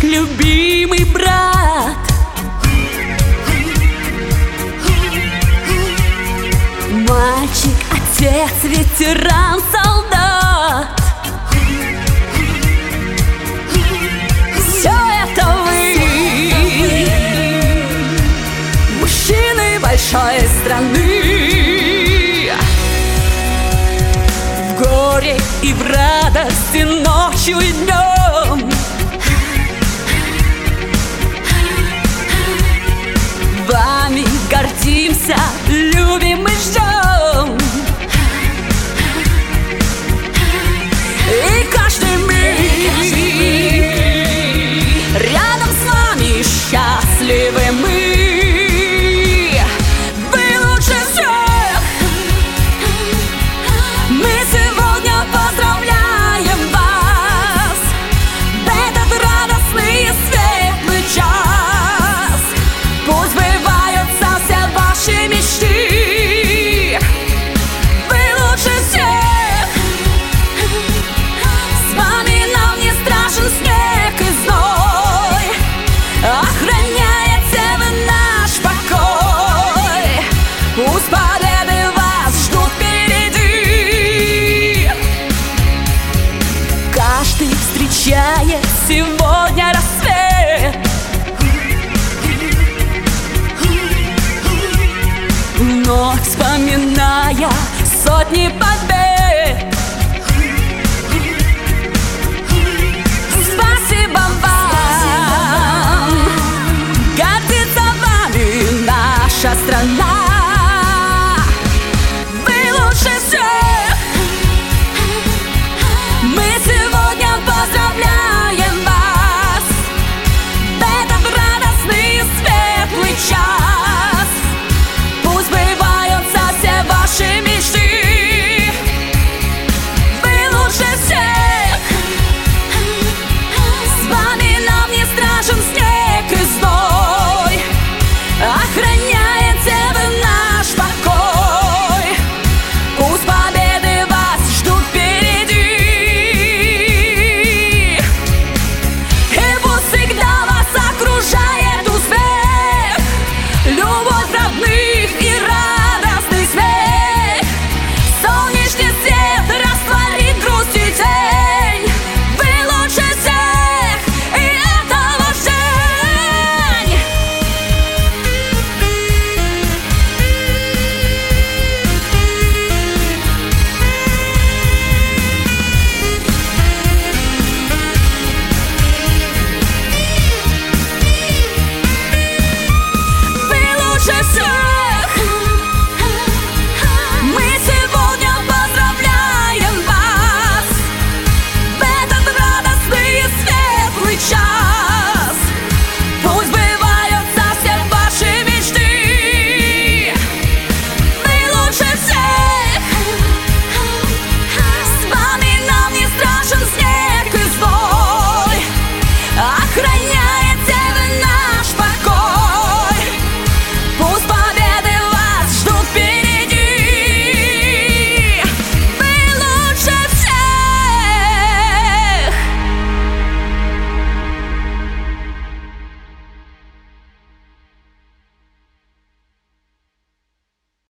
любимый брат. Мальчик, отец, ветеран, солдат. Все это вы, мужчины большой страны. В горе и в радости, ночью и днем. Вами гордимся, любим и ждем. И каждый миг рядом с вами счастливы мы. Вы лучше всех. Мы сегодня поздравляем вас в этот радостный и светлый час. Пусть сбываются все ваши мечты. Вы лучше всех. С вами нам не страшен снег и зной. Охраняете вы наш покой. Пусть победы вас ждут впереди. Каждый встречает сегодня рассвет. Вновь вспоминая сотни побед.